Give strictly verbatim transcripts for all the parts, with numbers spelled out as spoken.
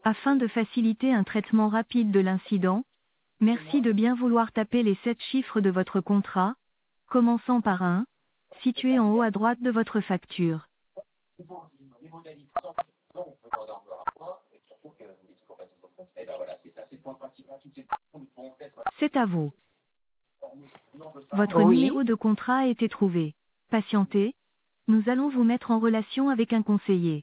Afin de faciliter un traitement rapide de l'incident, merci de bien vouloir taper les sept chiffres de votre contrat, commençant par un, situé en haut à droite de votre facture. C'est à vous. Votre Oui. numéro de contrat a été trouvé. Patientez, nous allons vous mettre en relation avec un conseiller.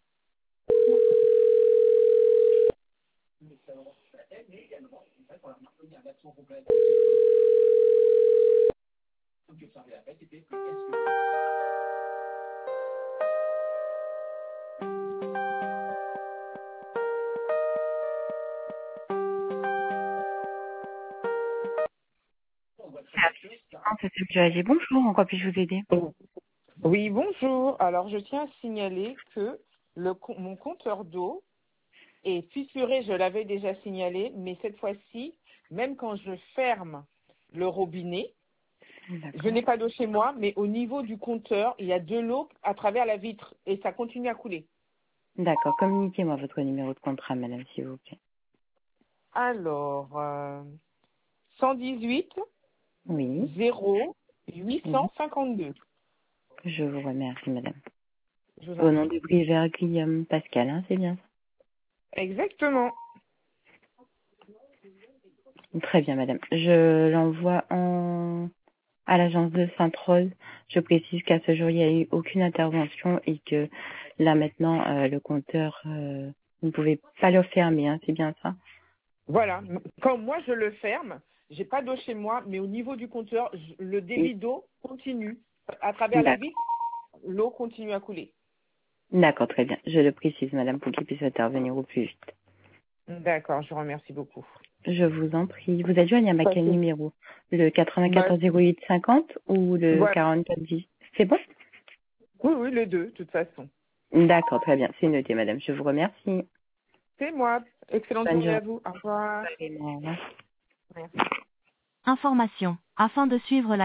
C'est Sécurité. Bonjour, en quoi puis-je vous aider? Oui, bonjour. Alors, je tiens à signaler que le, co- mon compteur d'eau est fissuré. Je l'avais déjà signalé, mais cette fois-ci, même quand je ferme le robinet, je D'accord. n'ai pas d'eau chez moi, mais au niveau du compteur, il y a de l'eau à travers la vitre et ça continue à couler. D'accord. Communiquez-moi votre numéro de contrat, madame, s'il vous plaît. Alors, euh, cent dix-huit Oui. zéro Oui. huit cent cinquante-deux. Je vous remercie, madame. Je vous en Au nom prie. du Briver Guillaume Pascal, hein, c'est bien Exactement. ça? Très bien, madame. Je l'envoie en... à l'agence de Sainte-Rose. Je précise qu'à ce jour, il n'y a eu aucune intervention et que là, maintenant, euh, le compteur, euh, vous ne pouvez pas le fermer, hein, c'est bien ça? Voilà. Quand moi je le ferme, j'ai pas d'eau chez moi, mais au niveau du compteur, je- le Oui. débit d'eau continue. À travers la D'accord. vitre, l'eau continue à couler. D'accord, très bien. Je le précise, madame, pour qu'il puisse intervenir au plus vite. D'accord, je vous remercie beaucoup. Je vous en prie. Vous êtes joignable à quel Passez. numéro? Le Bah, quatre-vingt-quatorze zéro huit cinquante ou le voilà. quarante-quatre dix? C'est bon? Oui, oui, les deux, de toute façon. D'accord, très bien. C'est noté, madame. Je vous remercie. C'est moi. Excellente Bonne journée journée. à vous. Au revoir. Au revoir. Merci. Information. Afin de suivre la